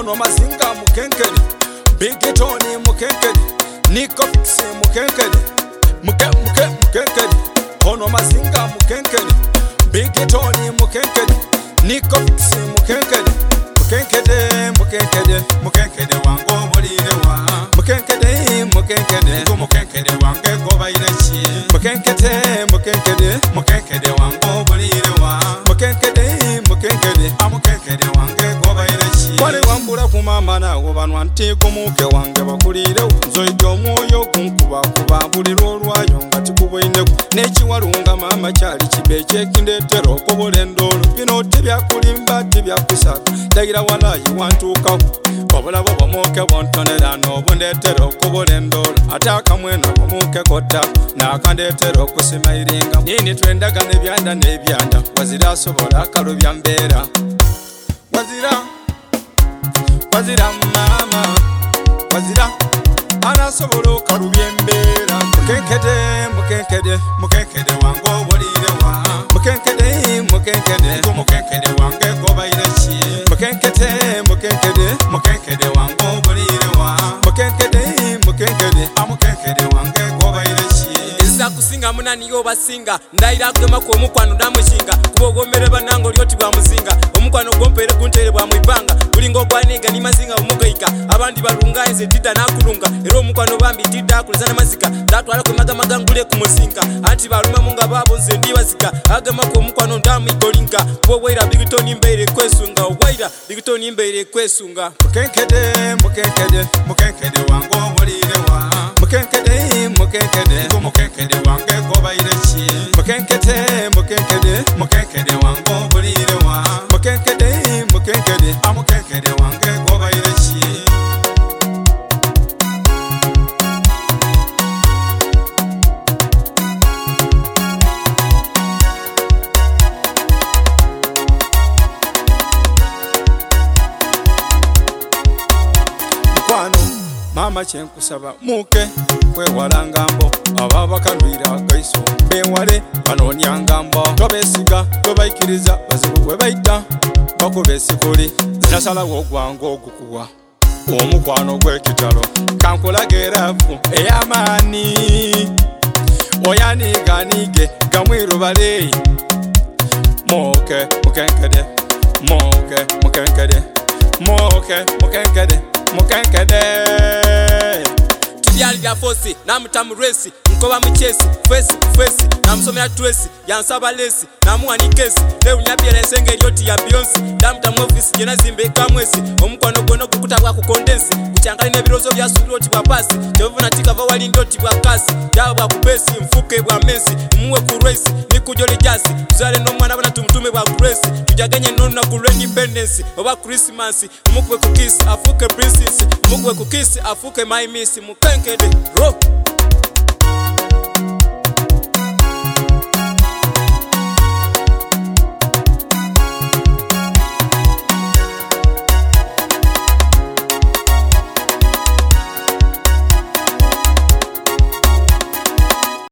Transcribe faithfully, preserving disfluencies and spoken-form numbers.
ono mazinga mukenkede Big Tony mukenkede Nico Fix mukenkede Muke muke mukenkede ono mazinga mukenkede Big Tony mukenkede Nico Fix mukenkede Mukenkede mukenkede mukenkede wango bolire wa Mukenkede mukenkede go mukenkede wange go bayirachi Mukenkede mukenkede mukenkede wango bolire wa Mukenkede mukenkede amukenkede wange go bayirachi Wale wambura kumama na go banwa ntiko muke wange bakulire nzoijo moyo kunkuba kuba buliro lwayo ngati kubwine nechi walunga mama chali chibeche kindetero ko bolendolo bino tebya kulimba tebya kusaka dagira wala yiwantuka Wabula baba muke bontonera no bondetero kubolendolo ataka mwena muke kota na kandetero kusimairinga nini twendaga nebyanda nebyanda wazira sobola kalubya mbera wazira wazira mama wazira ana sobola kalubya mbera mukenkede mukenkede mukenkede wango bolire wa mukenkede mukenkede mukenkede wange gobayirachi mukenkede mukenkede mukenkede wango bolire wa mukenkede mukenkede amukenkede wange gobayirachi Isa kusinga munani yo basinga ndaira kugema ko omukwano damushinga kubogomere banango lyoti bwa muzinga omukwano gompere kuntere bwa mwibanga bulingo gwaniga ni mazinga omugaika abandi balunga enze tita nakulunga ero omukwano bambi tita kulizana mazika tatwala ko maga magangule ku muzinga anti baluma munga babo nze ndi bazika agema ko omukwano ndamu igolinga bwobwera Big Tony mbere kwesunga obwira Big Tony mbere kwesunga mukenkede mukenkede mukenkede wango bolire wa mukenkede mukenkede mukenkede wange gobayirachi mukenkede mukenkede mukenkede wango bolire wa mukenkede mukenkede amukenkede wange gobayirachi Mukwano mama chenkusaba muke kwewala ngambo ababa kalwira kaiso bewale banonya ngambo tobesiga tobaikiriza bazibu webaita bakobesikuli zinasala wogwango okukuwa omukwano gwekitalo kankolagerafu eyamani oyaniganige gamwirubale moke mukenkede moke mukenkede moke mukenkede mukenkede Tibyali bya fosi namutamu resi nkoba muchesi face face namusomera twesi yansaba lesi namuwani kesi leo nyabyera ensenge lyoti ya Beyonce namutamu office jena zimbe kamwesi omukwano gwono kukutabwa ku condense kuchangani nebirozo bya suroti bwa pasi tevuna tikava wali ndoti bwa kasi yaba bwa kubesi mfuke bwa Messi muwe ku race nikujole jasi tuzale no mwana bana tumutume bwa grace tujaganye no na ku independence oba Christmas mukwe ku kiss afuke princess mukwe ku kiss afuke my miss mukenkede ro